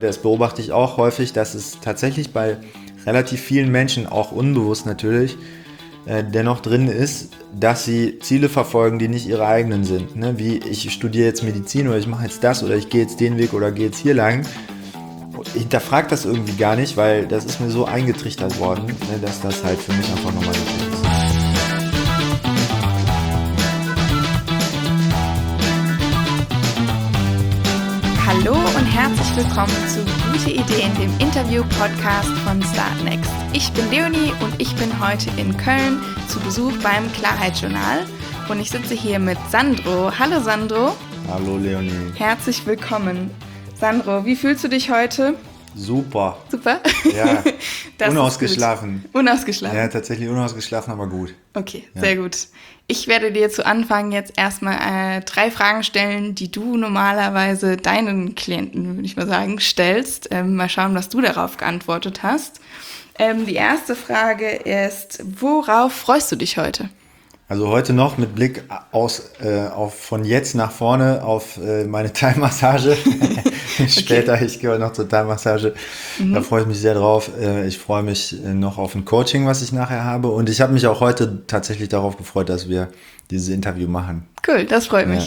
Das beobachte ich auch häufig, dass es tatsächlich bei relativ vielen Menschen, auch unbewusst natürlich, dennoch drin ist, dass sie Ziele verfolgen, die nicht ihre eigenen sind. Ne? Wie ich studiere jetzt Medizin oder ich mache jetzt das oder ich gehe jetzt den Weg oder gehe jetzt hier lang. Ich hinterfrage das irgendwie gar nicht, weil das ist mir so eingetrichtert worden, ne, dass das halt für mich einfach Normalität ist. Hallo und herzlich willkommen zu Gute Ideen, dem Interview-Podcast von Startnext. Ich bin Leonie und ich bin heute in Köln zu Besuch beim Klarheitsjournal und ich sitze hier mit Sandro. Hallo Sandro. Hallo Leonie. Herzlich willkommen. Sandro, wie fühlst du dich heute? Super. Super? Ja, Das unausgeschlafen. Unausgeschlafen? Ja, tatsächlich unausgeschlafen, aber gut. Okay, Ja. Sehr gut. Ich werde dir zu Anfang jetzt erstmal 3 Fragen stellen, die du normalerweise deinen Klienten, würde ich mal sagen, stellst. Mal schauen, was du darauf geantwortet hast. Die erste Frage ist, worauf freust du dich heute? Also heute noch mit Blick auf von jetzt nach vorne auf meine Thai-Massage. Später, ich gehe heute noch zur Thai-Massage. Da freue ich mich sehr drauf. Ich freue mich noch auf ein Coaching, was ich nachher habe. Und ich habe mich auch heute tatsächlich darauf gefreut, dass wir dieses Interview machen. Cool, das freut mich.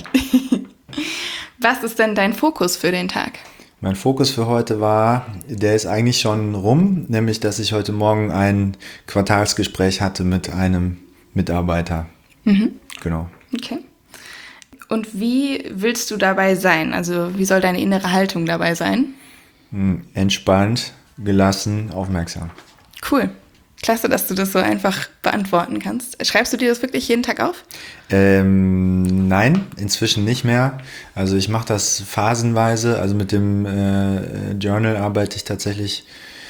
Was ist denn dein Fokus für den Tag? Mein Fokus für heute der ist eigentlich schon rum, nämlich, dass ich heute Morgen ein Quartalsgespräch hatte mit einem Mitarbeiter. Genau. Okay. Und wie willst du dabei sein? Also wie soll deine innere Haltung dabei sein? Entspannt, gelassen, aufmerksam. Cool. Klasse, dass du das so einfach beantworten kannst. Schreibst du dir das wirklich jeden Tag auf? Nein, inzwischen nicht mehr. Also ich mache das phasenweise. Also mit dem Journal arbeite ich tatsächlich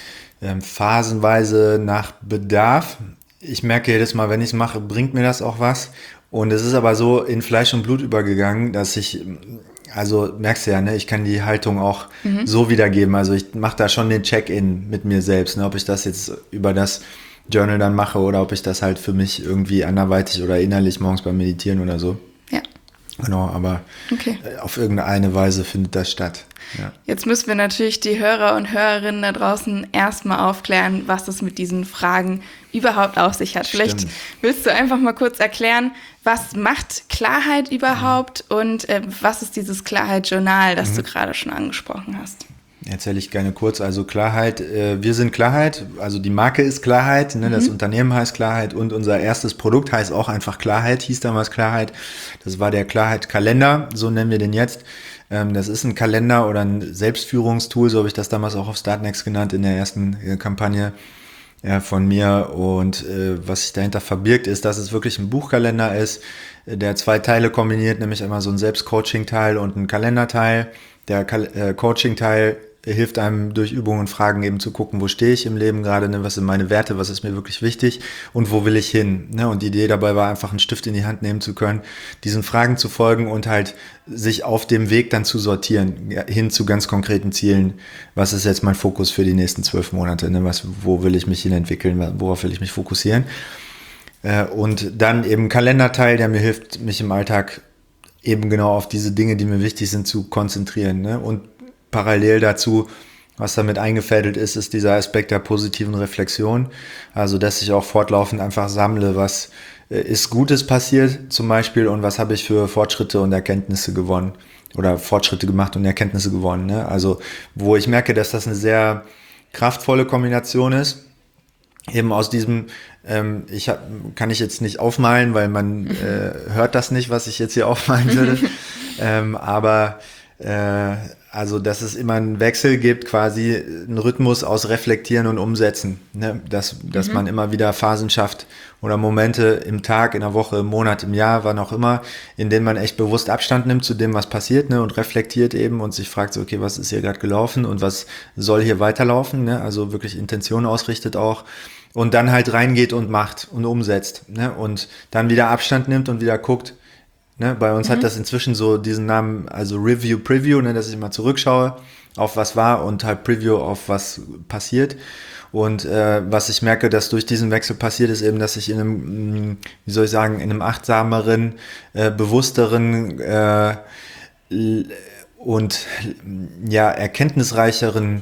phasenweise nach Bedarf. Ich merke jedes Mal, wenn ich es mache, bringt mir das auch was. Und es ist aber so in Fleisch und Blut übergegangen, dass also merkst du ja, ne, ich kann die Haltung auch so wiedergeben. Also ich mache da schon den Check-in mit mir selbst, ne, ob ich das jetzt über das Journal dann mache oder ob ich das halt für mich irgendwie anderweitig oder innerlich morgens beim Meditieren oder so. Ja. Genau, aber auf irgendeine Weise findet das statt. Ja. Jetzt müssen wir natürlich die Hörer und Hörerinnen da draußen erstmal aufklären, was es mit diesen Fragen überhaupt auf sich hat. Vielleicht willst du einfach mal kurz erklären, was macht Klarheit überhaupt und was ist dieses Klarheit-Journal, das du gerade schon angesprochen hast? Erzähle ich gerne kurz. Also Klarheit, wir sind Klarheit, also die Marke ist Klarheit, ne, das Unternehmen heißt Klarheit und unser erstes Produkt heißt auch einfach Klarheit, hieß damals Klarheit. Das war der Klarheit-Kalender, so nennen wir den jetzt. Das ist ein Kalender oder ein Selbstführungstool, so habe ich das damals auch auf Startnext genannt in der ersten Kampagne von mir. Und was sich dahinter verbirgt, ist, dass es wirklich ein Buchkalender ist, der 2 Teile kombiniert, nämlich einmal so ein Selbstcoaching-Teil und ein Kalenderteil. Der Coaching-Teil hilft einem durch Übungen und Fragen eben zu gucken, wo stehe ich im Leben gerade, ne? Was sind meine Werte, was ist mir wirklich wichtig und wo will ich hin. Ne? Und die Idee dabei war einfach, einen Stift in die Hand nehmen zu können, diesen Fragen zu folgen und halt sich auf dem Weg dann zu sortieren, hin zu ganz konkreten Zielen. Was ist jetzt mein Fokus für die nächsten 12 Monate? Ne? Wo will ich mich hin entwickeln? Worauf will ich mich fokussieren? Und dann eben Kalenderteil, der mir hilft, mich im Alltag eben genau auf diese Dinge, die mir wichtig sind, zu konzentrieren. Ne? Und parallel dazu, was damit eingefädelt ist, ist dieser Aspekt der positiven Reflexion. Also, dass ich auch fortlaufend einfach sammle, was ist Gutes passiert zum Beispiel und was habe ich für Fortschritte und Erkenntnisse gewonnen oder Fortschritte gemacht und Erkenntnisse gewonnen. Ne? Also, wo ich merke, dass das eine sehr kraftvolle Kombination ist. Eben aus diesem, kann ich jetzt nicht aufmalen, weil man hört das nicht, was ich jetzt hier aufmalen würde. Aber also, dass es immer einen Wechsel gibt, quasi einen Rhythmus aus Reflektieren und Umsetzen. Ne? Dass man immer wieder Phasen schafft oder Momente im Tag, in der Woche, im Monat, im Jahr, wann auch immer, in denen man echt bewusst Abstand nimmt zu dem, was passiert, ne? Und reflektiert eben und sich fragt, so, okay, was ist hier gerade gelaufen und was soll hier weiterlaufen? Ne? Also wirklich Intention ausrichtet auch. Und dann halt reingeht und macht und umsetzt. Ne? Und dann wieder Abstand nimmt und wieder guckt. Ne? Bei uns hat das inzwischen so diesen Namen, also Review, Preview, ne? Dass ich mal zurückschaue auf was war und halt Preview auf was passiert. Und was ich merke, dass durch diesen Wechsel passiert, ist eben, dass ich in einem, wie soll ich sagen, in einem achtsameren, bewussteren und ja, erkenntnisreicheren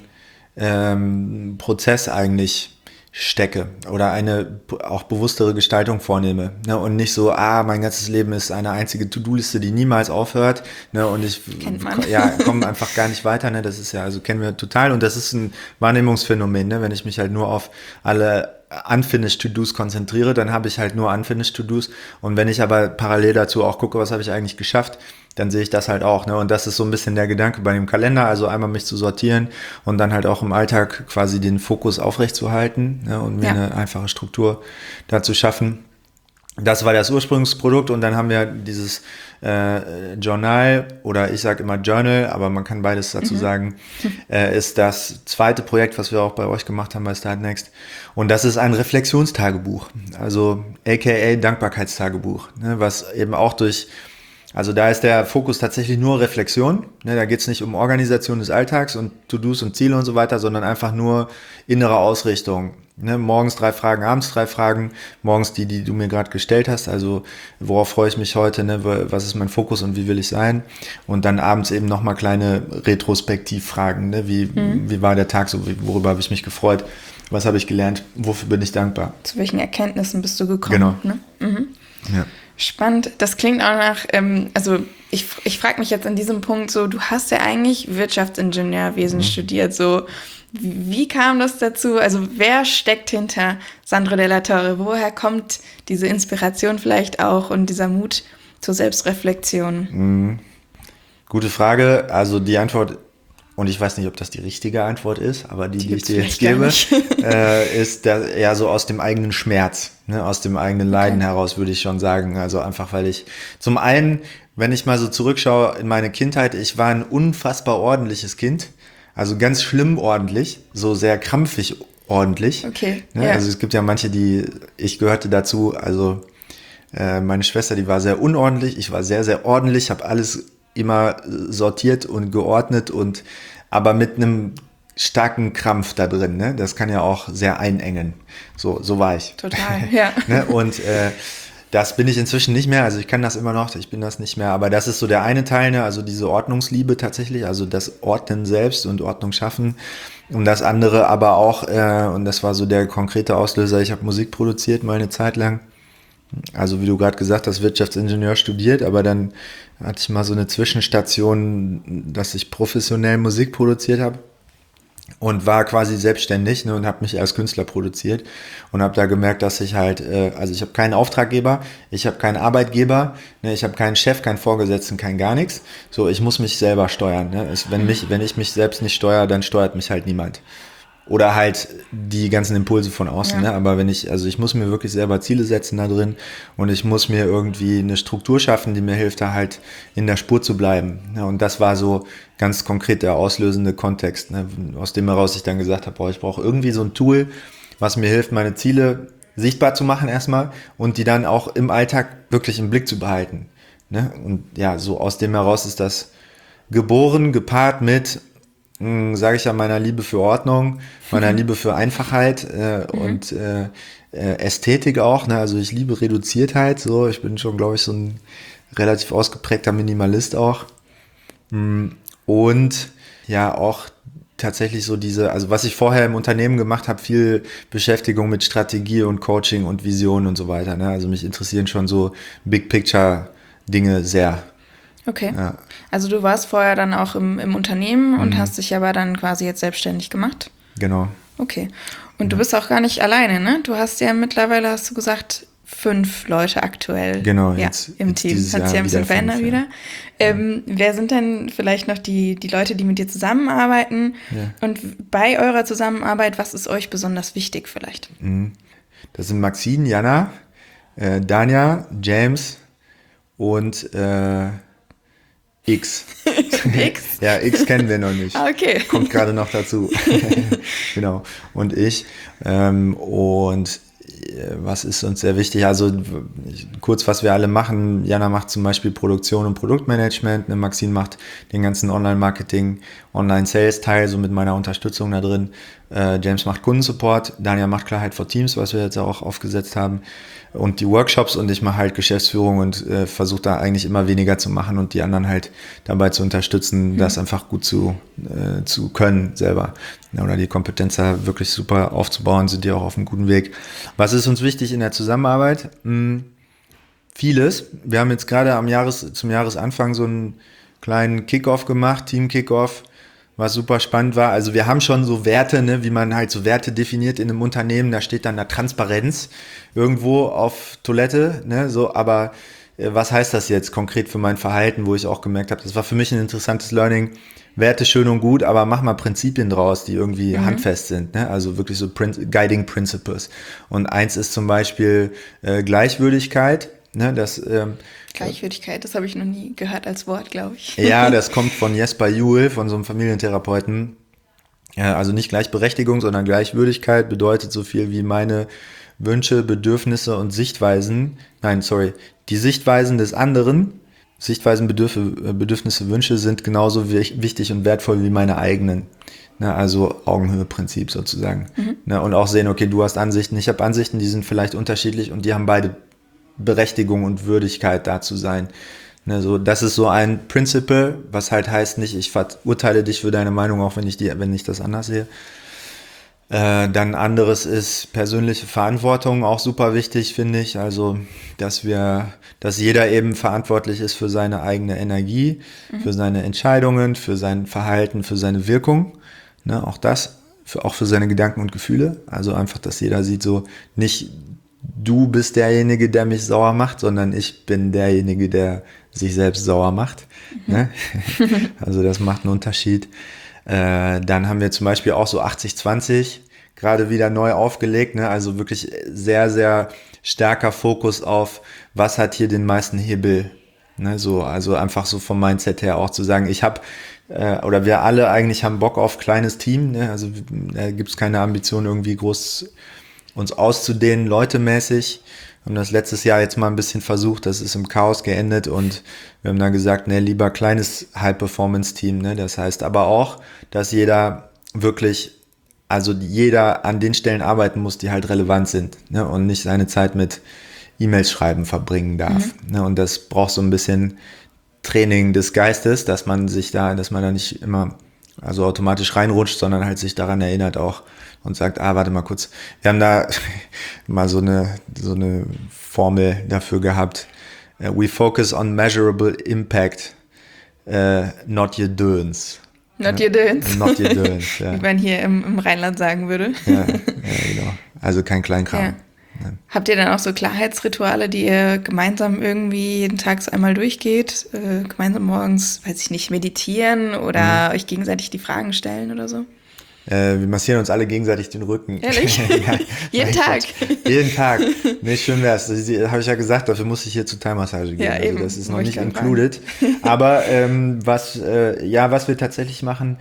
Prozess eigentlich stecke oder eine auch bewusstere Gestaltung vornehme, ne? Und nicht so, mein ganzes Leben ist eine einzige To-Do-Liste, die niemals aufhört, ne? Und ich komme einfach gar nicht weiter, ne? Das ist ja, also kennen wir total, und das ist ein Wahrnehmungsphänomen, ne? Wenn ich mich halt nur auf alle Unfinished To-Dos konzentriere, dann habe ich halt nur Unfinished To-Dos, und wenn ich aber parallel dazu auch gucke, was habe ich eigentlich geschafft, dann sehe ich das halt auch, ne? Und das ist so ein bisschen der Gedanke bei dem Kalender, also einmal mich zu sortieren und dann halt auch im Alltag quasi den Fokus aufrechtzuerhalten, ne? Und mir eine einfache Struktur dazu schaffen. Das war das Ursprungsprodukt, und dann haben wir dieses Journal, oder ich sage immer Journal, aber man kann beides dazu sagen, ist das zweite Projekt, was wir auch bei euch gemacht haben bei Startnext. Und das ist ein Reflexionstagebuch, also aka Dankbarkeitstagebuch, ne? Was eben auch also da ist der Fokus tatsächlich nur Reflexion, ne? Da geht es nicht um Organisation des Alltags und To-Dos und Ziele und so weiter, sondern einfach nur innere Ausrichtung. Ne? Morgens 3 Fragen, abends 3 Fragen, morgens die du mir gerade gestellt hast, also worauf freue ich mich heute, ne? Was ist mein Fokus und wie will ich sein? Und dann abends eben nochmal kleine Retrospektivfragen, ne? Wie war der Tag, so worüber habe ich mich gefreut, was habe ich gelernt, wofür bin ich dankbar? Zu welchen Erkenntnissen bist du gekommen? Genau. Ne? Ja. Spannend. Das klingt auch nach, also ich frage mich jetzt an diesem Punkt so, du hast ja eigentlich Wirtschaftsingenieurwesen studiert, so wie kam das dazu? Also wer steckt hinter Sandro Della Torre? Woher kommt diese Inspiration vielleicht auch und dieser Mut zur Selbstreflexion? Gute Frage. Also die Antwort, und ich weiß nicht, ob das die richtige Antwort ist, aber die ich dir jetzt gebe, ist eher so aus dem eigenen Schmerz, ne? Aus dem eigenen Leiden heraus, würde ich schon sagen. Also einfach, weil ich zum einen, wenn ich mal so zurückschaue in meine Kindheit, ich war ein unfassbar ordentliches Kind, also ganz schlimm ordentlich, so sehr krampfig ordentlich. Okay. Ne? Ja. Also es gibt ja manche, ich gehörte dazu, also meine Schwester, die war sehr unordentlich, ich war sehr, sehr ordentlich, habe alles immer sortiert und geordnet, aber mit einem starken Krampf da drin, ne? Das kann ja auch sehr einengen. So war ich. Total, ja. Ne? Und das bin ich inzwischen nicht mehr, also ich kann das immer noch, ich bin das nicht mehr, aber das ist so der eine Teil, ne? Also diese Ordnungsliebe tatsächlich, also das Ordnen selbst und Ordnung schaffen, und das andere aber auch, und das war so der konkrete Auslöser, ich habe Musik produziert mal eine Zeit lang. Also wie du gerade gesagt hast, Wirtschaftsingenieur studiert, aber dann hatte ich mal so eine Zwischenstation, dass ich professionell Musik produziert habe und war quasi selbstständig, ne, und habe mich als Künstler produziert und habe da gemerkt, dass ich halt, also ich habe keinen Auftraggeber, ich habe keinen Arbeitgeber, ne, ich habe keinen Chef, keinen Vorgesetzten, kein gar nichts. So, ich muss mich selber steuern. Ne? Wenn ich mich selbst nicht steuere, dann steuert mich halt niemand. Oder halt die ganzen Impulse von außen, ne? Aber ich muss mir wirklich selber Ziele setzen da drin, und ich muss mir irgendwie eine Struktur schaffen, die mir hilft, da halt in der Spur zu bleiben. Ja, und das war so ganz konkret der auslösende Kontext, ne? Aus dem heraus ich dann gesagt habe, ich brauche irgendwie so ein Tool, was mir hilft, meine Ziele sichtbar zu machen erstmal und die dann auch im Alltag wirklich im Blick zu behalten. Ne? Und ja, so aus dem heraus ist das geboren, gepaart mit, sage ich ja, meiner Liebe für Ordnung, meiner Liebe für Einfachheit und Ästhetik auch. Ne? Also ich liebe Reduziertheit. So, ich bin schon, glaube ich, so ein relativ ausgeprägter Minimalist auch. Und ja, auch tatsächlich so also was ich vorher im Unternehmen gemacht habe, viel Beschäftigung mit Strategie und Coaching und Vision und so weiter. Ne? Also mich interessieren schon so Big Picture Dinge sehr. Okay. Ja. Also du warst vorher dann auch im Unternehmen und hast dich aber dann quasi jetzt selbstständig gemacht? Genau. Okay. Und du bist auch gar nicht alleine, ne? Du hast ja mittlerweile, hast du gesagt, 5 Leute aktuell. Genau, im Team. Hat sich ja ein bisschen verändert wieder. Wer sind denn vielleicht noch die Leute, die mit dir zusammenarbeiten? Ja. Und bei eurer Zusammenarbeit, was ist euch besonders wichtig vielleicht? Das sind Maxine, Jana, Danja, James und X. X? Ja, X kennen wir noch nicht. Okay. Kommt gerade noch dazu. Genau. Und ich. Und was ist uns sehr wichtig? Also kurz, was wir alle machen. Jana macht zum Beispiel Produktion und Produktmanagement. Ne? Maxine macht den ganzen Online-Marketing, Online-Sales-Teil, so mit meiner Unterstützung da drin. James macht Kundensupport. Daniel macht Klarheit for Teams, was wir jetzt auch aufgesetzt haben. Und die Workshops, und ich mache halt Geschäftsführung und versuche da eigentlich immer weniger zu machen und die anderen halt dabei zu unterstützen, das einfach gut zu können selber. Ja, oder die Kompetenz da wirklich super aufzubauen, sind die auch auf einem guten Weg. Was ist uns wichtig in der Zusammenarbeit? Vieles. Wir haben jetzt gerade zum Jahresanfang so einen kleinen Kickoff gemacht, Team-Kickoff, was super spannend war. Also wir haben schon so Werte, ne, wie man halt so Werte definiert in einem Unternehmen. Da steht dann da Transparenz irgendwo auf Toilette, ne, so, aber was heißt das jetzt konkret für mein Verhalten, wo ich auch gemerkt habe, das war für mich ein interessantes Learning. Werte schön und gut, aber mach mal Prinzipien draus, die irgendwie handfest sind, ne? Also wirklich so Guiding Principles. Und eins ist zum Beispiel Gleichwürdigkeit, ne? Gleichwürdigkeit, das habe ich noch nie gehört als Wort, glaube ich. Ja, das kommt von Jesper Juhl, von so einem Familientherapeuten. Ja, also nicht Gleichberechtigung, sondern Gleichwürdigkeit bedeutet so viel wie meine Wünsche, Bedürfnisse und Sichtweisen, die Sichtweisen des anderen, Sichtweisen, Bedürfnisse, Wünsche sind genauso wichtig und wertvoll wie meine eigenen. Ne, also Augenhöhe-Prinzip sozusagen. Ne, und auch sehen, okay, du hast Ansichten, ich habe Ansichten, die sind vielleicht unterschiedlich und die haben beide Berechtigung und Würdigkeit da zu sein. Ne, so, das ist so ein Principle, was halt heißt nicht, ich verurteile dich für deine Meinung, auch wenn ich das anders sehe. Dann anderes ist persönliche Verantwortung, auch super wichtig, finde ich. Also, dass jeder eben verantwortlich ist für seine eigene Energie, für seine Entscheidungen, für sein Verhalten, für seine Wirkung. Ne, auch das, auch für seine Gedanken und Gefühle. Also einfach, dass jeder sieht so, nicht du bist derjenige, der mich sauer macht, sondern ich bin derjenige, der sich selbst sauer macht. Ne? Also das macht einen Unterschied. Dann haben wir zum Beispiel auch so 80-20 gerade wieder neu aufgelegt, ne? Also wirklich sehr, sehr starker Fokus auf, was hat hier den meisten Hebel, ne? So, also einfach so vom Mindset her auch zu sagen, oder wir alle eigentlich haben Bock auf kleines Team, ne? Also da gibt es keine Ambition irgendwie groß uns auszudehnen, leutemäßig. Wir haben das letztes Jahr jetzt mal ein bisschen versucht, das ist im Chaos geendet und wir haben dann gesagt, ne, lieber kleines High-Performance-Team, ne, das heißt aber auch, dass jeder an den Stellen arbeiten muss, die halt relevant sind, ne, und nicht seine Zeit mit E-Mails schreiben verbringen darf, ne, und das braucht so ein bisschen Training des Geistes, dass man da nicht immer also automatisch reinrutscht, sondern halt sich daran erinnert auch und sagt, warte mal kurz, wir haben da mal so eine Formel dafür gehabt. We focus on measurable impact, not your doings. Not your doings. Not your doings, ja. Wie man hier im Rheinland sagen würde. Ja, genau. Also kein Kleinkram. Ja. Ja. Habt ihr dann auch so Klarheitsrituale, die ihr gemeinsam irgendwie jeden Tag so einmal durchgeht? Gemeinsam morgens, weiß ich nicht, meditieren oder euch gegenseitig die Fragen stellen oder so? Wir massieren uns alle gegenseitig den Rücken. Ehrlich? Ja, jeden Tag? Jeden Tag. Nee, schön wär's. Das habe ich ja gesagt, dafür muss ich hier zur Thai-Massage gehen. Ja, also eben. das ist noch nicht included. Aber was wir tatsächlich machen,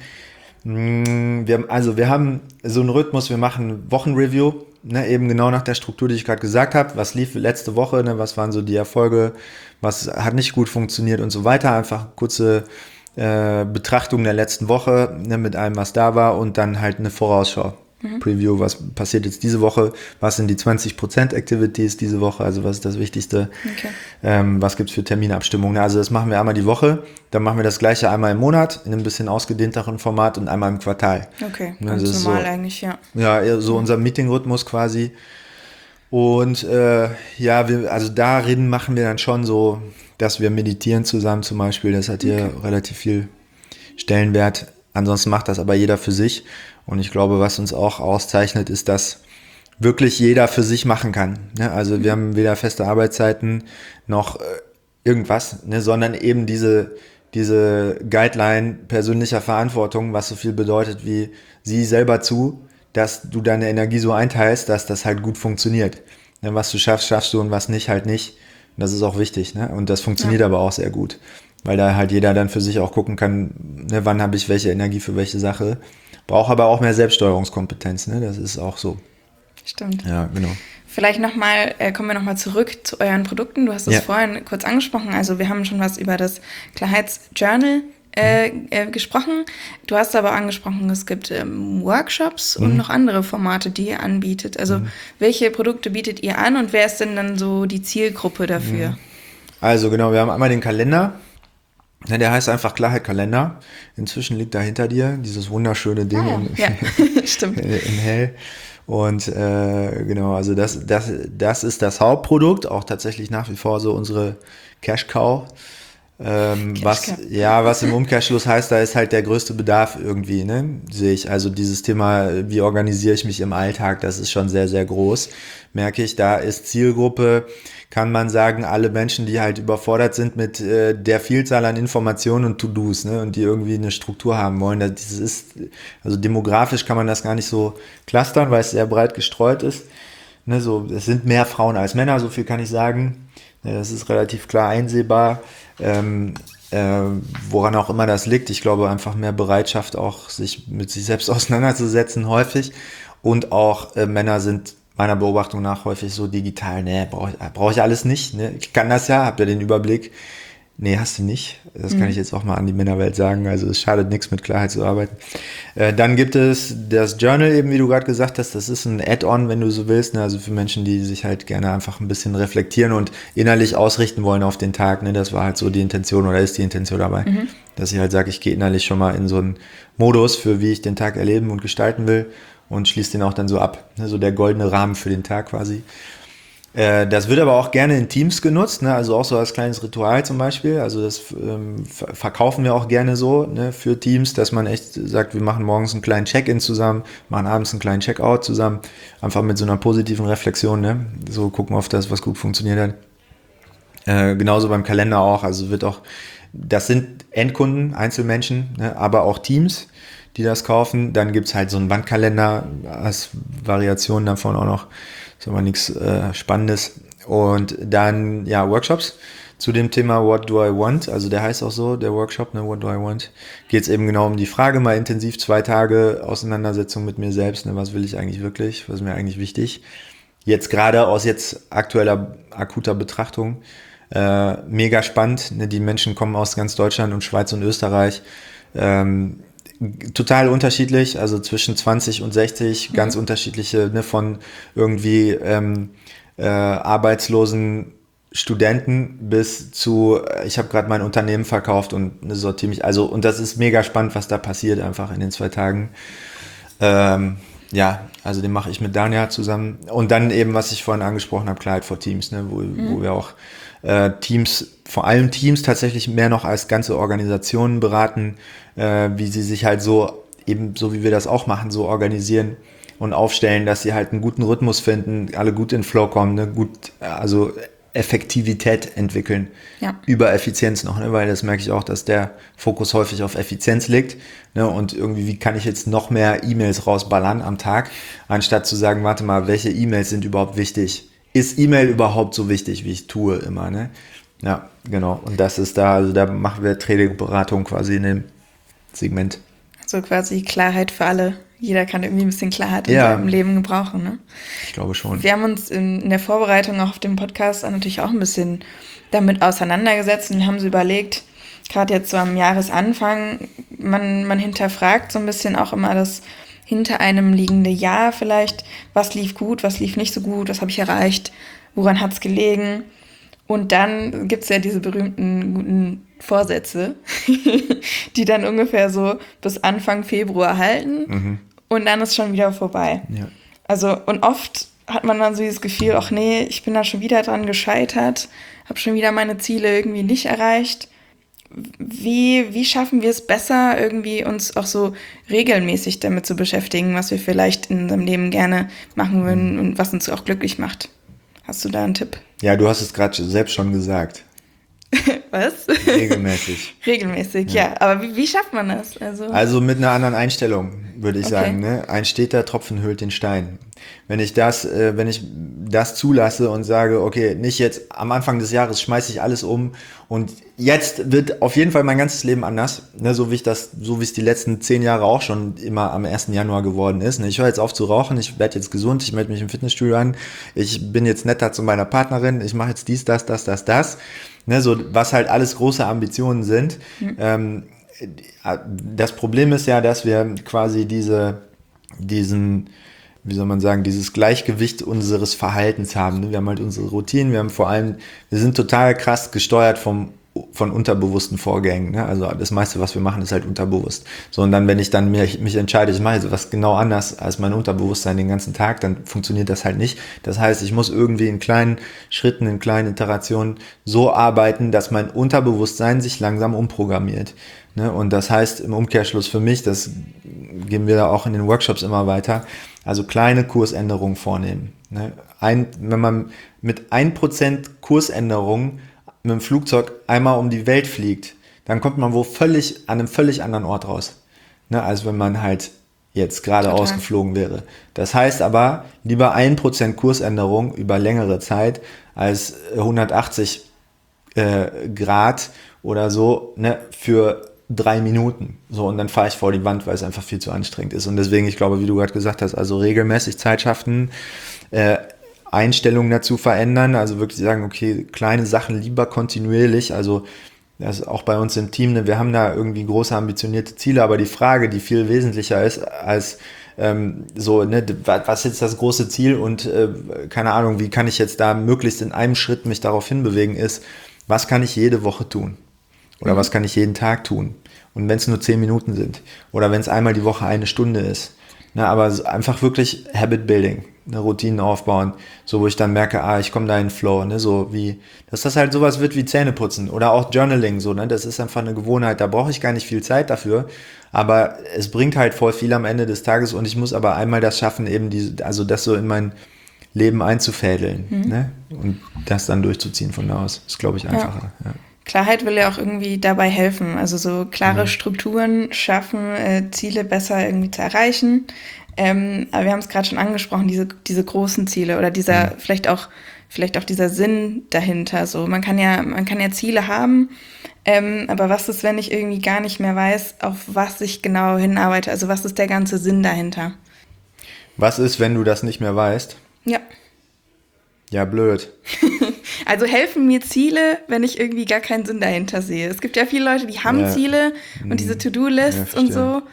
wir haben so einen Rhythmus, wir machen Wochenreview, ne, eben genau nach der Struktur, die ich gerade gesagt habe. Was lief letzte Woche, ne, was waren so die Erfolge, was hat nicht gut funktioniert und so weiter. Einfach kurze Betrachtung der letzten Woche, ne, mit allem, was da war und dann halt eine Vorausschau. Preview, was passiert jetzt diese Woche, was sind die 20% Activities diese Woche, also was ist das Wichtigste, was gibt's für Terminabstimmungen, also das machen wir einmal die Woche, dann machen wir das gleiche einmal im Monat, in einem bisschen ausgedehnteren Format und einmal im Quartal. Okay, ganz normal eigentlich, ja. Ja, so unser Meeting-Rhythmus quasi und darin machen wir dann schon so, dass wir meditieren zusammen zum Beispiel, das hat hier relativ viel Stellenwert, ansonsten macht das aber jeder für sich. Und ich glaube, was uns auch auszeichnet, ist, dass wirklich jeder für sich machen kann. Ne? Also wir haben weder feste Arbeitszeiten noch irgendwas, ne? Sondern eben diese Guideline persönlicher Verantwortung, was so viel bedeutet wie sieh selber zu, dass du deine Energie so einteilst, dass das halt gut funktioniert. Ne? Was du schaffst, schaffst du und was nicht, halt nicht. Und das ist auch wichtig. Ne? Und das funktioniert aber auch sehr gut. Weil da halt jeder dann für sich auch gucken kann, ne, wann habe ich welche Energie für welche Sache. Braucht aber auch mehr Selbststeuerungskompetenz, ne? Das ist auch so. Stimmt. Ja, genau. Vielleicht kommen wir nochmal zurück zu euren Produkten. Du hast es vorhin kurz angesprochen. Also wir haben schon was über das Klarheitsjournal gesprochen. Du hast aber angesprochen, es gibt Workshops und noch andere Formate, die ihr anbietet. Also welche Produkte bietet ihr an und wer ist denn dann so die Zielgruppe dafür? Also genau, wir haben einmal den Kalender. Der heißt einfach Klarheit-Kalender. Inzwischen liegt da hinter dir dieses wunderschöne Ding Stimmt. in hell. Und genau, also das ist das Hauptprodukt, auch tatsächlich nach wie vor so unsere Cash-Cow. Was im Umkehrschluss heißt, da ist halt der größte Bedarf irgendwie, ne, sehe ich. Also dieses Thema, wie organisiere ich mich im Alltag, das ist schon sehr, sehr groß, merke ich. Da ist Zielgruppe, kann man sagen, alle Menschen, die halt überfordert sind mit der Vielzahl an Informationen und To-Dos, ne, und die irgendwie eine Struktur haben wollen. Das ist, also demografisch kann man das gar nicht so clustern, weil es sehr breit gestreut ist. Ne, so, es sind mehr Frauen als Männer, so viel kann ich sagen. Ja, das ist relativ klar einsehbar. Woran auch immer das liegt. Ich glaube einfach mehr Bereitschaft auch, sich mit sich selbst auseinanderzusetzen häufig. Und auch Männer sind meiner Beobachtung nach häufig so digital, brauche ich alles nicht. Ne? Ich kann das ja, habe ja den Überblick. Nee, hast du nicht. Das kann ich jetzt auch mal an die Männerwelt sagen. Also es schadet nichts, mit Klarheit zu arbeiten. Dann gibt es das Journal eben, wie du gerade gesagt hast. Das ist ein Add-on, wenn du so willst. Ne? Also für Menschen, die sich halt gerne einfach ein bisschen reflektieren und innerlich ausrichten wollen auf den Tag. Ne? Das war halt so die Intention oder ist die Intention dabei. Dass ich halt sage, ich gehe innerlich schon mal in so einen Modus, für wie ich den Tag erleben und gestalten will. Und schließe den auch dann so ab. Ne? So der goldene Rahmen für den Tag quasi. Das wird aber auch gerne in Teams genutzt, ne? Also auch so als kleines Ritual zum Beispiel. Also das verkaufen wir auch gerne so, ne? Für Teams, dass man echt sagt, wir machen morgens einen kleinen Check-in zusammen, machen abends einen kleinen Check-out zusammen, einfach mit so einer positiven Reflexion, ne? So gucken auf das, was gut funktioniert hat. Genauso beim Kalender auch, also das sind Endkunden, Einzelmenschen, ne? Aber auch Teams, die das kaufen. Dann gibt's halt so einen Wandkalender als Variation davon auch noch. Ist aber nichts Spannendes. Und dann, Workshops zu dem Thema What do I want? Also der heißt auch so, der Workshop, ne, What do I want? Geht es eben genau um die Frage, mal intensiv 2 Tage Auseinandersetzung mit mir selbst. Ne, was will ich eigentlich wirklich? Was ist mir eigentlich wichtig? Jetzt gerade aus aktueller, akuter Betrachtung. Mega spannend. Ne, die Menschen kommen aus ganz Deutschland und Schweiz und Österreich. Total unterschiedlich, also zwischen 20 und 60, ganz unterschiedliche, ne, von irgendwie arbeitslosen Studenten bis zu, ich habe gerade mein Unternehmen verkauft und sortiere mich, und das ist mega spannend, was da passiert einfach in den 2 Tagen. Also den mache ich mit Dania zusammen. Und dann eben, was ich vorhin angesprochen habe, Klarheit for Teams, ne, wo wir auch vor allem Teams tatsächlich mehr noch als ganze Organisationen beraten, wie sie sich halt so, eben so wie wir das auch machen, so organisieren und aufstellen, dass sie halt einen guten Rhythmus finden, alle gut in Flow kommen, ne, also Effektivität entwickeln, über Effizienz noch, ne, weil das merke ich auch, dass der Fokus häufig auf Effizienz liegt, ne, und irgendwie, wie kann ich jetzt noch mehr E-Mails rausballern am Tag, anstatt zu sagen, warte mal, welche E-Mails sind überhaupt wichtig? Ist E-Mail überhaupt so wichtig, wie ich tue immer, ne? Ja, genau. Und das ist da machen wir Trainingberatung quasi in dem Segment. Also quasi Klarheit für alle. Jeder kann irgendwie ein bisschen Klarheit in seinem Leben gebrauchen, ne? Ich glaube schon. Wir haben uns in der Vorbereitung auch auf den Podcast natürlich auch ein bisschen damit auseinandergesetzt und haben so überlegt, gerade jetzt so am Jahresanfang, man hinterfragt so ein bisschen auch immer das hinter einem liegende Jahr vielleicht, was lief gut, was lief nicht so gut, was habe ich erreicht, woran hat es gelegen. Und dann gibt es ja diese berühmten guten Vorsätze, die dann ungefähr so bis Anfang Februar halten und dann ist schon wieder vorbei. Ja. Also, und oft hat man dann so dieses Gefühl, ach nee, ich bin da schon wieder dran gescheitert, habe schon wieder meine Ziele irgendwie nicht erreicht. Wie schaffen wir es besser, irgendwie uns auch so regelmäßig damit zu beschäftigen, was wir vielleicht in unserem Leben gerne machen würden und was uns auch glücklich macht? Hast du da einen Tipp? Ja, du hast es gerade selbst schon gesagt. Was? Regelmäßig. Regelmäßig, ja. Aber wie schafft man das? Also mit einer anderen Einstellung, würde ich sagen. Ne? Ein steter Tropfen höhlt den Stein. Wenn ich das zulasse und sage, okay, nicht jetzt am Anfang des Jahres schmeiße ich alles um und jetzt wird auf jeden Fall mein ganzes Leben anders, ne? So wie es die letzten 10 Jahre auch schon immer am 1. Januar geworden ist. Ne? Ich höre jetzt auf zu rauchen, ich werde jetzt gesund, ich melde mich im Fitnessstudio an, ich bin jetzt netter zu meiner Partnerin, ich mache jetzt dies, das. Ne? So, was halt alles große Ambitionen sind. Das Problem ist ja, dass wir quasi wie soll man sagen, dieses Gleichgewicht unseres Verhaltens haben. Wir haben halt unsere Routinen, wir sind total krass gesteuert von unterbewussten Vorgängen. Ne? Also das meiste, was wir machen, ist halt unterbewusst. So, und dann, wenn ich dann mich entscheide, ich mache jetzt was genau anders als mein Unterbewusstsein den ganzen Tag, dann funktioniert das halt nicht. Das heißt, ich muss irgendwie in kleinen Schritten, in kleinen Iterationen so arbeiten, dass mein Unterbewusstsein sich langsam umprogrammiert. Ne? Und das heißt im Umkehrschluss für mich, das geben wir da auch in den Workshops immer weiter, also kleine Kursänderungen vornehmen. Ne? Wenn man mit 1% Kursänderung mit dem Flugzeug einmal um die Welt fliegt, dann kommt man an einem völlig anderen Ort raus, ne? Als wenn man halt jetzt geradeaus geflogen wäre. Das heißt aber, lieber 1% Kursänderung über längere Zeit als 180 Grad oder so, ne, für 3 Minuten. So, und dann fahre ich vor die Wand, weil es einfach viel zu anstrengend ist. Und deswegen, ich glaube, wie du gerade gesagt hast, also regelmäßig Zeit schaffen, Einstellungen dazu verändern, also wirklich sagen, okay, kleine Sachen lieber kontinuierlich, also das ist auch bei uns im Team, ne, wir haben da irgendwie große ambitionierte Ziele, aber die Frage, die viel wesentlicher ist als was ist jetzt das große Ziel und keine Ahnung, wie kann ich jetzt da möglichst in einem Schritt mich darauf hinbewegen, ist, was kann ich jede Woche tun? Oder was kann ich jeden Tag tun? Und wenn es nur 10 Minuten sind oder wenn es einmal die Woche 1 Stunde ist. Ne, aber einfach wirklich Habit Building, ne, Routinen aufbauen, so wo ich dann merke, ich komme da in den Flow, ne, so wie, dass das halt sowas wird wie Zähneputzen oder auch Journaling, so, ne, das ist einfach eine Gewohnheit, da brauche ich gar nicht viel Zeit dafür, aber es bringt halt voll viel am Ende des Tages und ich muss aber einmal das schaffen, eben das so in mein Leben einzufädeln, ne, und das dann durchzuziehen von da aus, ist, glaube ich, einfacher, ja. Klarheit will ja auch irgendwie dabei helfen, also so klare Strukturen schaffen, Ziele besser irgendwie zu erreichen. Aber wir haben es gerade schon angesprochen, diese großen Ziele oder vielleicht auch dieser Sinn dahinter. So, man kann ja Ziele haben, aber was ist, wenn ich irgendwie gar nicht mehr weiß, auf was ich genau hinarbeite? Also was ist der ganze Sinn dahinter? Was ist, wenn du das nicht mehr weißt? Ja. Ja, blöd. Also helfen mir Ziele, wenn ich irgendwie gar keinen Sinn dahinter sehe. Es gibt ja viele Leute, die haben Ziele und diese To-Do-Lists und so.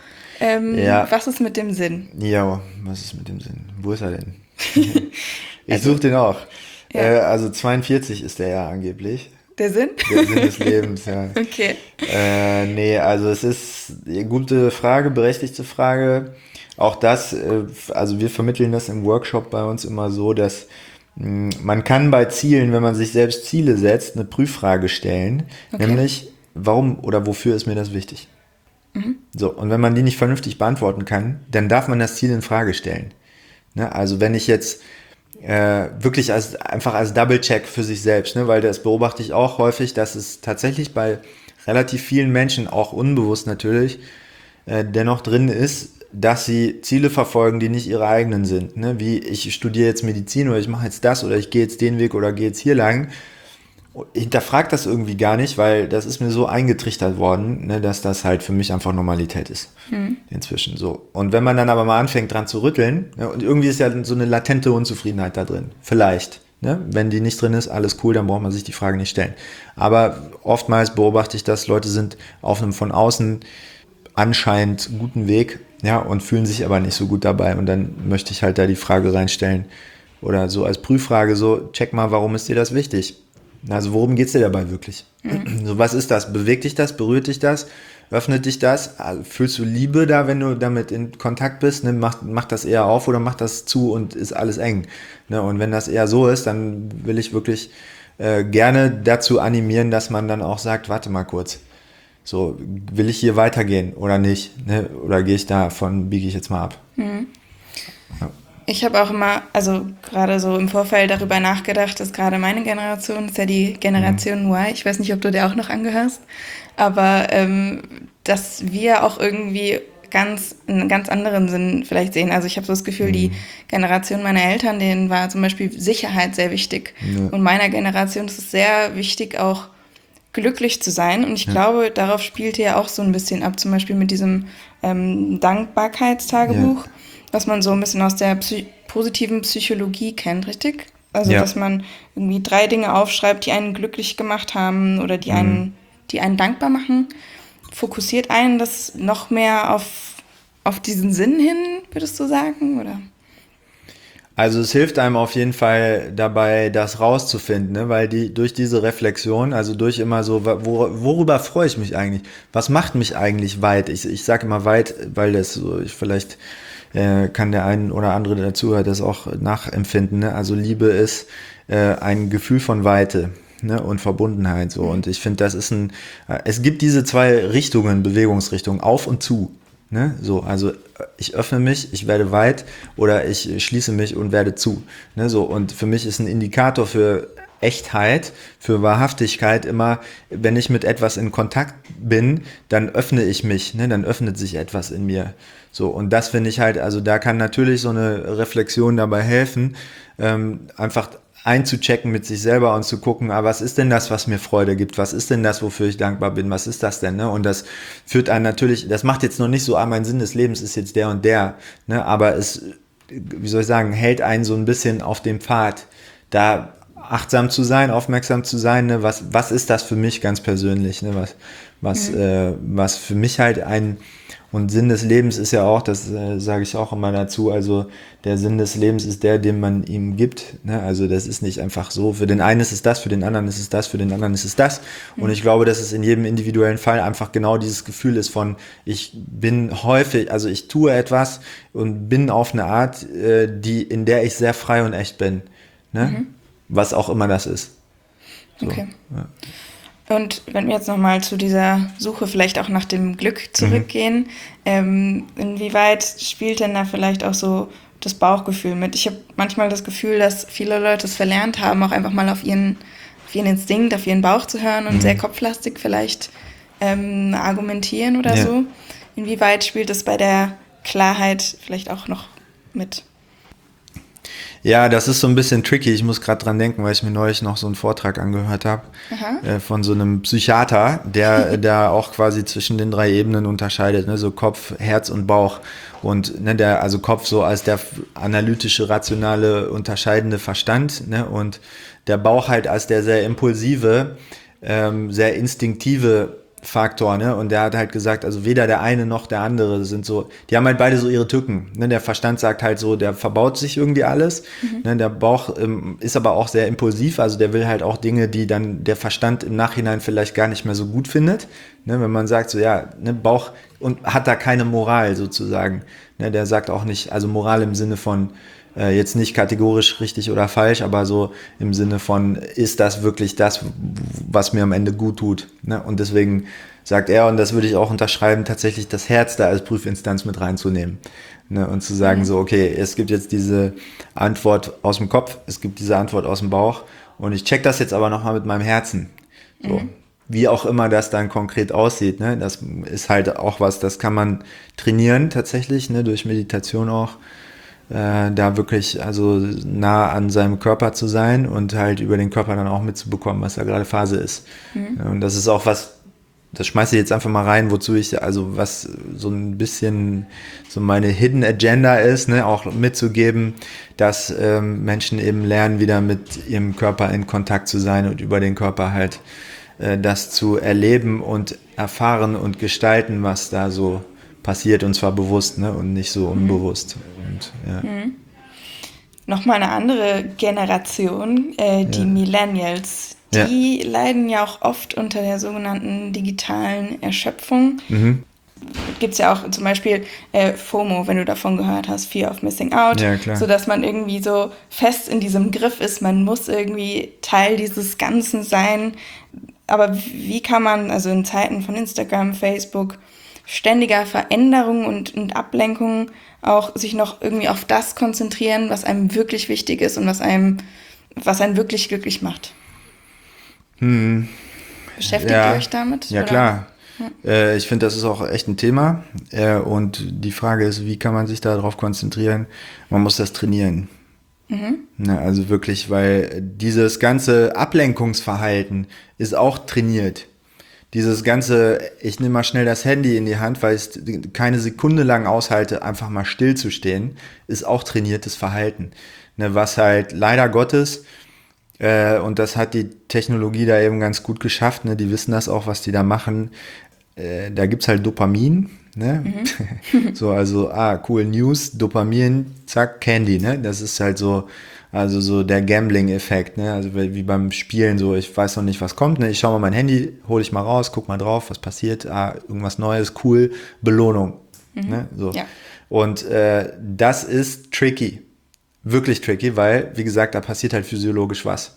Was ist mit dem Sinn? Ja, was ist mit dem Sinn? Wo ist er denn? Ich suche den auch. Ja. Also 42 ist der ja angeblich. Der Sinn? Der Sinn des Lebens, ja. Okay. Also es ist eine gute Frage, berechtigte Frage. Auch das, also wir vermitteln das im Workshop bei uns immer so, dass man kann bei Zielen, wenn man sich selbst Ziele setzt, eine Prüffrage stellen, nämlich, warum oder wofür ist mir das wichtig? So, und wenn man die nicht vernünftig beantworten kann, dann darf man das Ziel in Frage stellen. Ne? Also wenn ich jetzt wirklich einfach als Double-Check für sich selbst, ne? Weil das beobachte ich auch häufig, dass es tatsächlich bei relativ vielen Menschen, auch unbewusst natürlich, dennoch drin ist, dass sie Ziele verfolgen, die nicht ihre eigenen sind. Ne? Wie ich studiere jetzt Medizin oder ich mache jetzt das oder ich gehe jetzt den Weg oder gehe jetzt hier lang. Ich hinterfrage das irgendwie gar nicht, weil das ist mir so eingetrichtert worden, ne, dass das halt für mich einfach Normalität ist. Inzwischen so. Und wenn man dann aber mal anfängt dran zu rütteln, ne, und irgendwie ist ja so eine latente Unzufriedenheit da drin. Vielleicht. Ne? Wenn die nicht drin ist, alles cool, dann braucht man sich die Frage nicht stellen. Aber oftmals beobachte ich das, Leute sind auf einem von außen anscheinend guten Weg, ja, und fühlen sich aber nicht so gut dabei. Und dann möchte ich halt da die Frage reinstellen oder so als Prüffrage so, check mal, warum ist dir das wichtig? Also worum geht es dir dabei wirklich? So, was ist das? Bewegt dich das? Berührt dich das? Öffnet dich das? Also, fühlst du Liebe da, wenn du damit in Kontakt bist? Ne? Macht das eher auf oder macht das zu und ist alles eng? Ne? Und wenn das eher so ist, dann will ich wirklich gerne dazu animieren, dass man dann auch sagt, warte mal kurz. So, will ich hier weitergehen oder nicht? Ne? Oder biege ich jetzt mal ab? Ja. Ich habe auch immer, also gerade so im Vorfeld darüber nachgedacht, dass gerade meine Generation, das ist ja die Generation Y, ich weiß nicht, ob du der auch noch angehörst, aber dass wir auch irgendwie einen ganz anderen Sinn vielleicht sehen. Also ich habe so das Gefühl, die Generation meiner Eltern, denen war zum Beispiel Sicherheit sehr wichtig. Ja. Und meiner Generation ist es sehr wichtig, auch glücklich zu sein. Und ich glaube, darauf spielt ja auch so ein bisschen ab, zum Beispiel mit diesem Dankbarkeitstagebuch, was man so ein bisschen aus der positiven Psychologie kennt, richtig? Also, dass man irgendwie 3 Dinge aufschreibt, die einen glücklich gemacht haben oder die einen dankbar machen. Fokussiert einen das noch mehr auf diesen Sinn hin, würdest du sagen, oder? Also es hilft einem auf jeden Fall dabei, das rauszufinden, ne? Weil durch diese Reflexion, also durch immer so, worüber freue ich mich eigentlich? Was macht mich eigentlich weit? Ich sage immer weit, weil das so, vielleicht kann der ein oder andere, der zuhört, das auch nachempfinden. Ne? Also Liebe ist ein Gefühl von Weite. Ne, und Verbundenheit so. Und ich finde, das ist es gibt diese 2 Richtungen, Bewegungsrichtungen, auf und zu. Ne? So, also ich öffne mich, ich werde weit oder ich schließe mich und werde zu. Ne? So, und für mich ist ein Indikator für Echtheit, für Wahrhaftigkeit immer, wenn ich mit etwas in Kontakt bin, dann öffne ich mich, ne? Dann öffnet sich etwas in mir. So, und das finde ich halt, also da kann natürlich so eine Reflexion dabei helfen, einfach einzuchecken mit sich selber und zu gucken, was ist denn das, was mir Freude gibt? Was ist denn das, wofür ich dankbar bin? Was ist das denn? Ne? Und das führt einen natürlich, das macht jetzt noch nicht so, mein Sinn des Lebens ist jetzt der und der, ne? Aber es, wie soll ich sagen, hält einen so ein bisschen auf dem Pfad, da achtsam zu sein, aufmerksam zu sein, ne? Was ist das für mich ganz persönlich? Ne? Was für mich halt und Sinn des Lebens ist ja auch, das sage ich auch immer dazu, also der Sinn des Lebens ist der, den man ihm gibt. Ne? Also das ist nicht einfach so, für den einen ist es das, für den anderen ist es das, für den anderen ist es das. Und ich glaube, dass es in jedem individuellen Fall einfach genau dieses Gefühl ist von, ich bin häufig, also ich tue etwas und bin auf eine Art, in der ich sehr frei und echt bin. Ne? Was auch immer das ist. So, okay. Ja. Und wenn wir jetzt nochmal zu dieser Suche vielleicht auch nach dem Glück zurückgehen, inwieweit spielt denn da vielleicht auch so das Bauchgefühl mit? Ich habe manchmal das Gefühl, dass viele Leute es verlernt haben, auch einfach mal auf ihren Instinkt, auf ihren Bauch zu hören und sehr kopflastig vielleicht argumentieren oder so. Inwieweit spielt es bei der Klarheit vielleicht auch noch mit? Ja, das ist so ein bisschen tricky. Ich muss gerade dran denken, weil ich mir neulich noch so einen Vortrag angehört habe von so einem Psychiater, der da auch quasi zwischen den 3 Ebenen unterscheidet, ne? So Kopf, Herz und Bauch. Und ne, also Kopf so als der analytische, rationale, unterscheidende Verstand, ne? Und der Bauch halt als der sehr impulsive, sehr instinktive Faktor, ne? Und der hat halt gesagt, also weder der eine noch der andere sind so, die haben halt beide so ihre Tücken, ne? Der Verstand sagt halt so, der verbaut sich irgendwie alles, ne? Der Bauch ist aber auch sehr impulsiv, also der will halt auch Dinge, die dann der Verstand im Nachhinein vielleicht gar nicht mehr so gut findet, ne? Wenn man sagt so, ja, ne, Bauch und hat da keine Moral sozusagen, ne? Der sagt auch nicht, also Moral im Sinne von jetzt nicht kategorisch richtig oder falsch, aber so im Sinne von, ist das wirklich das, was mir am Ende gut tut? Ne? Und deswegen sagt er, und das würde ich auch unterschreiben, tatsächlich das Herz da als Prüfinstanz mit reinzunehmen. Ne? Und zu sagen so, okay, es gibt jetzt diese Antwort aus dem Kopf, es gibt diese Antwort aus dem Bauch und ich check das jetzt aber nochmal mit meinem Herzen. So. Wie auch immer das dann konkret aussieht, ne? Das ist halt auch was, das kann man trainieren tatsächlich, ne? Durch Meditation auch. Da wirklich also nah an seinem Körper zu sein und halt über den Körper dann auch mitzubekommen, was da gerade Phase ist. Und das ist auch was, das schmeiße ich jetzt einfach mal rein, wozu ich, also was so ein bisschen so meine Hidden Agenda ist, ne, auch mitzugeben, dass Menschen eben lernen, wieder mit ihrem Körper in Kontakt zu sein und über den Körper halt das zu erleben und erfahren und gestalten, was da so passiert, und zwar bewusst, ne, und nicht so unbewusst. Und, ja. Nochmal eine andere Generation, die Millennials, die leiden ja auch oft unter der sogenannten digitalen Erschöpfung. Gibt es ja auch zum Beispiel FOMO, wenn du davon gehört hast, Fear of Missing Out, sodass man irgendwie so fest in diesem Griff ist, man muss irgendwie Teil dieses Ganzen sein. Aber wie kann man, also in Zeiten von Instagram, Facebook, ständiger Veränderung und Ablenkung auch sich noch irgendwie auf das konzentrieren, was einem wirklich wichtig ist und was einen wirklich glücklich macht. Beschäftigt ihr euch damit? Ja, oder? klar. Ich finde, das ist auch echt ein Thema. Und die Frage ist, wie kann man sich darauf konzentrieren? Man muss das trainieren. Na, also wirklich, weil dieses ganze Ablenkungsverhalten ist auch trainiert. Dieses ganze, ich nehme mal schnell das Handy in die Hand, weil ich es keine Sekunde lang aushalte, einfach mal still zu stehen, ist auch trainiertes Verhalten. Ne, was halt leider Gottes, und das hat die Technologie da eben ganz gut geschafft, ne, die wissen das auch, was die da machen, da gibt's halt Dopamin, ne? So, also, cool, News, Dopamin, zack, Candy, ne? Das ist halt so, also so der Gambling-Effekt, ne? Also wie beim Spielen, so, ich weiß noch nicht, was kommt, ne? Ich schaue mal mein Handy, hole ich mal raus, guck mal drauf, was passiert, irgendwas Neues, cool, Belohnung, ne? So. Ja. Und das ist tricky, wirklich tricky, weil, wie gesagt, da passiert halt physiologisch was.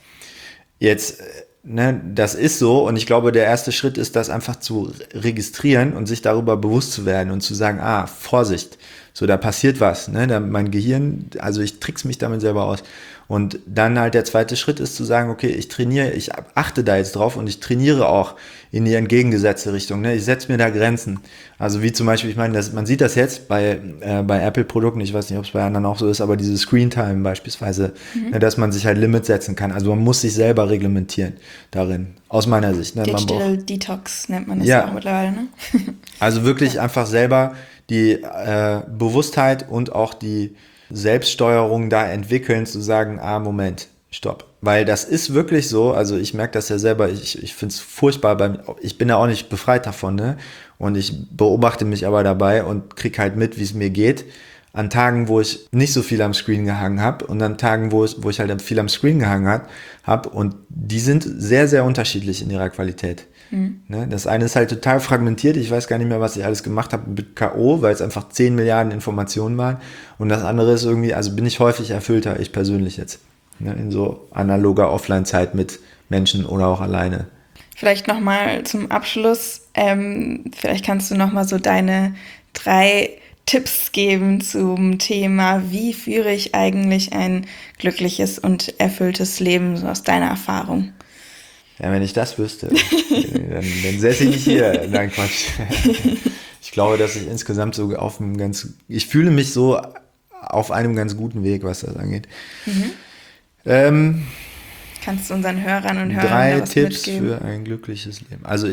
Jetzt, ne, das ist so, und ich glaube, der erste Schritt ist, das einfach zu registrieren und sich darüber bewusst zu werden und zu sagen, Vorsicht, so, da passiert was, ne, mein Gehirn, also ich trickse mich damit selber aus. Und dann halt der zweite Schritt ist zu sagen, okay, ich trainiere, ich achte da jetzt drauf und ich trainiere auch in die entgegengesetzte Richtung, ne, ich setze mir da Grenzen. Also wie zum Beispiel, ich meine, man sieht das jetzt bei Apple-Produkten, ich weiß nicht, ob es bei anderen auch so ist, aber diese Screen-Time beispielsweise, ne, dass man sich halt Limits setzen kann. Also man muss sich selber reglementieren darin, aus meiner Sicht. Ne, Digital Detox nennt man das ja auch mittlerweile, ne? Also wirklich einfach selber die Bewusstheit und auch die Selbststeuerung da entwickeln, zu sagen, Moment, stopp. Weil das ist wirklich so, also ich merke das ja selber, ich finde es furchtbar, ich bin ja auch nicht befreit davon, ne? Und ich beobachte mich aber dabei und kriege halt mit, wie es mir geht, an Tagen, wo ich nicht so viel am Screen gehangen habe und an Tagen, wo ich halt viel am Screen gehangen habe, und die sind sehr, sehr unterschiedlich in ihrer Qualität. Ne? Das eine ist halt total fragmentiert, ich weiß gar nicht mehr, was ich alles gemacht habe mit K.O., weil es einfach 10 Milliarden Informationen waren, und das andere ist irgendwie, also bin ich häufig erfüllter, ich persönlich jetzt, ne? In so analoger Offline-Zeit mit Menschen oder auch alleine. Vielleicht nochmal zum Abschluss, vielleicht kannst du nochmal so deine 3 Tipps geben zum Thema, wie führe ich eigentlich ein glückliches und erfülltes Leben, so aus deiner Erfahrung? Ja, wenn ich das wüsste, dann säße ich nicht hier. Nein, Quatsch. Ich glaube, dass ich insgesamt so ich fühle mich so auf einem ganz guten Weg, was das angeht. Kannst du unseren Hörern und Hörern 3 Tipps mitgeben? Für ein glückliches Leben. Also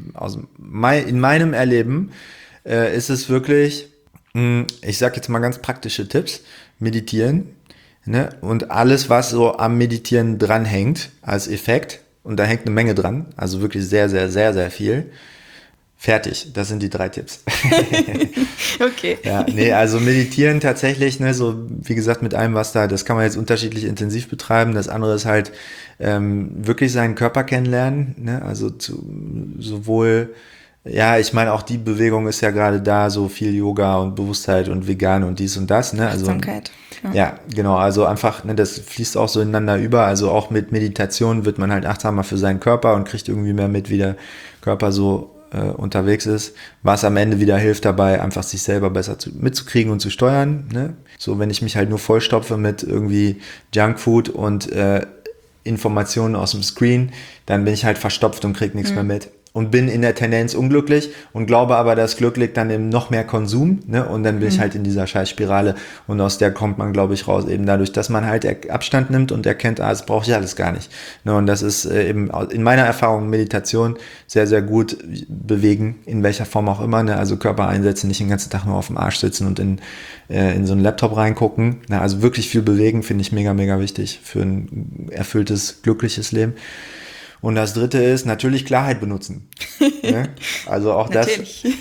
in meinem Erleben ist es wirklich, ich sage jetzt mal ganz praktische Tipps: Meditieren, ne? Und alles, was so am Meditieren dranhängt als Effekt, und da hängt eine Menge dran, also wirklich sehr, sehr, sehr, sehr viel. Fertig, das sind die 3 Tipps. Okay. Ja, nee, also meditieren tatsächlich, ne, so wie gesagt, mit allem, was das kann man jetzt unterschiedlich intensiv betreiben. Das andere ist halt wirklich seinen Körper kennenlernen, ne, also sowohl, ja, ich meine, auch die Bewegung ist ja gerade da, so viel Yoga und Bewusstheit und vegan und dies und das, ne, also Achtsamkeit. Ja, genau, also einfach, ne, das fließt auch so ineinander über, also auch mit Meditation wird man halt achtsamer für seinen Körper und kriegt irgendwie mehr mit, wie der Körper so unterwegs ist, was am Ende wieder hilft dabei, einfach sich selber besser mitzukriegen und zu steuern, ne? So, wenn ich mich halt nur vollstopfe mit irgendwie Junkfood und Informationen aus dem Screen, dann bin ich halt verstopft und krieg nichts mehr mit. Und bin in der Tendenz unglücklich und glaube aber, das Glück liegt dann im noch mehr Konsum, ne? Und dann bin ich halt in dieser Scheißspirale, und aus der kommt man, glaube ich, raus, eben dadurch, dass man halt Abstand nimmt und erkennt, das brauche ich alles gar nicht. Ne? Und das ist eben in meiner Erfahrung Meditation sehr, sehr gut bewegen, in welcher Form auch immer, ne? Also Körper einsetzen, nicht den ganzen Tag nur auf dem Arsch sitzen und in so einen Laptop reingucken. Ne? Also wirklich viel bewegen, finde ich mega, mega wichtig für ein erfülltes, glückliches Leben. Und das 3. ist natürlich Klarheit benutzen. Ne? Also auch das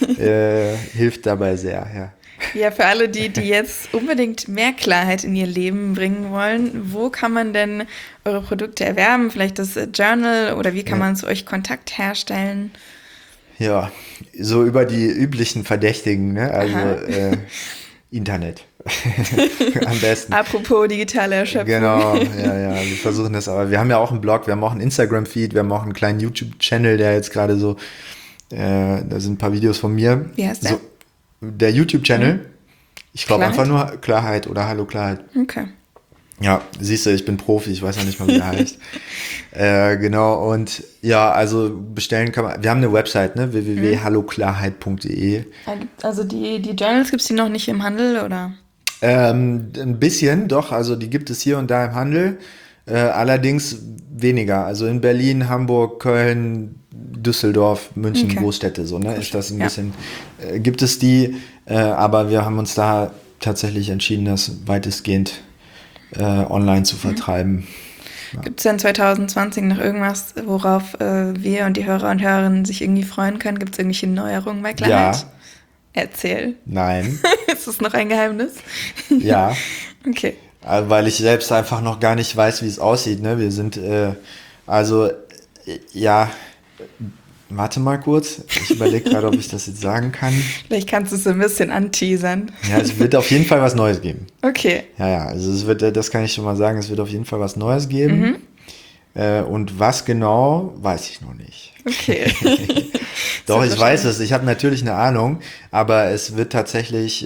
hilft dabei sehr. Ja. Ja, für alle, die jetzt unbedingt mehr Klarheit in ihr Leben bringen wollen, wo kann man denn eure Produkte erwerben? Vielleicht das Journal, oder wie kann man zu euch Kontakt herstellen? Ja, so über die üblichen Verdächtigen, ne? Also Internet. Am besten. Apropos digitale Erschöpfung. Genau, ja, wir versuchen das, aber wir haben ja auch einen Blog, wir haben auch einen Instagram-Feed, wir haben auch einen kleinen YouTube-Channel, der jetzt gerade so Da sind ein paar Videos von mir. Wie heißt der? So, der YouTube-Channel. Ich glaube Klarheit? einfach nur Klarheit oder Hallo Klarheit. Okay. Ja, siehst du, ich bin Profi, ich weiß ja nicht mal, wie der heißt. Genau, und ja, also bestellen kann man, wir haben eine Website, ne, www.halloklarheit.de. Also die Journals, gibt es die noch nicht im Handel, oder? Ein bisschen, doch, also die gibt es hier und da im Handel, allerdings weniger. Also in Berlin, Hamburg, Köln, Düsseldorf, München, Okay. Großstädte, so, ne, ist das ein Ja. bisschen, gibt es die, aber wir haben uns da tatsächlich entschieden, das weitestgehend online zu vertreiben. Gibt es denn 2020 noch irgendwas, worauf wir und die Hörer und Hörerinnen sich irgendwie freuen können? Gibt es irgendwelche Neuerungen bei Klarheit? Ja. Erzähl. Nein, Ist das noch ein Geheimnis? ja. Okay. Weil ich selbst einfach noch gar nicht weiß, wie es aussieht. Ne? Wir sind, ja, warte mal kurz. Ich überlege gerade, ob ich das jetzt sagen kann. Vielleicht kannst du es so ein bisschen anteasern. Ja, es wird auf jeden Fall was Neues geben. Okay. Ja, also es wird, das kann ich schon mal sagen, es wird auf jeden Fall was Neues geben. Und was genau, weiß ich noch nicht. Okay. Doch, Super ich weiß es. Ich habe natürlich eine Ahnung, aber es wird tatsächlich,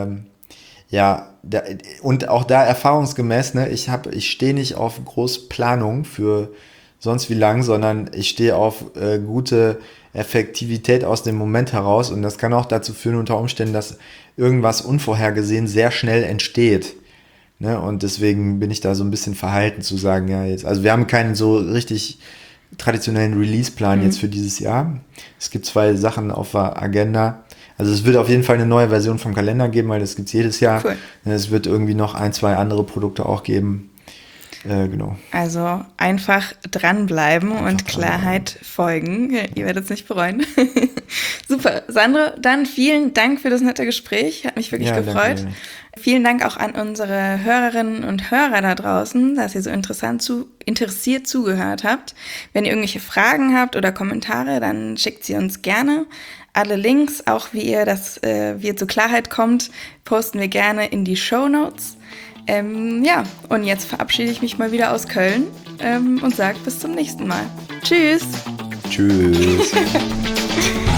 und auch da erfahrungsgemäß, ne, ich stehe nicht auf Großplanung für sonst wie lang, sondern ich stehe auf gute Effektivität aus dem Moment heraus, und das kann auch dazu führen unter Umständen, dass irgendwas unvorhergesehen sehr schnell entsteht. Ne? Und deswegen bin ich da so ein bisschen verhalten zu sagen, ja jetzt, also wir haben keinen so richtig traditionellen Release-Plan jetzt für dieses Jahr. Es gibt 2 Sachen auf der Agenda. Also es wird auf jeden Fall eine neue Version vom Kalender geben, weil das gibt es jedes Jahr. Cool. Es wird irgendwie noch 1, 2 andere Produkte auch geben. Genau. Also einfach dranbleiben und Klarheit folgen. Ihr werdet es nicht bereuen. Super. Sandro, dann vielen Dank für das nette Gespräch. Hat mich wirklich Ja, gefreut. danke. Vielen Dank auch an unsere Hörerinnen und Hörer da draußen, dass ihr so interessiert zugehört habt. Wenn ihr irgendwelche Fragen habt oder Kommentare, dann schickt sie uns gerne. Alle Links, auch wie ihr zur Klarheit kommt, posten wir gerne in die Shownotes. Und jetzt verabschiede ich mich mal wieder aus Köln und sage bis zum nächsten Mal. Tschüss! Tschüss.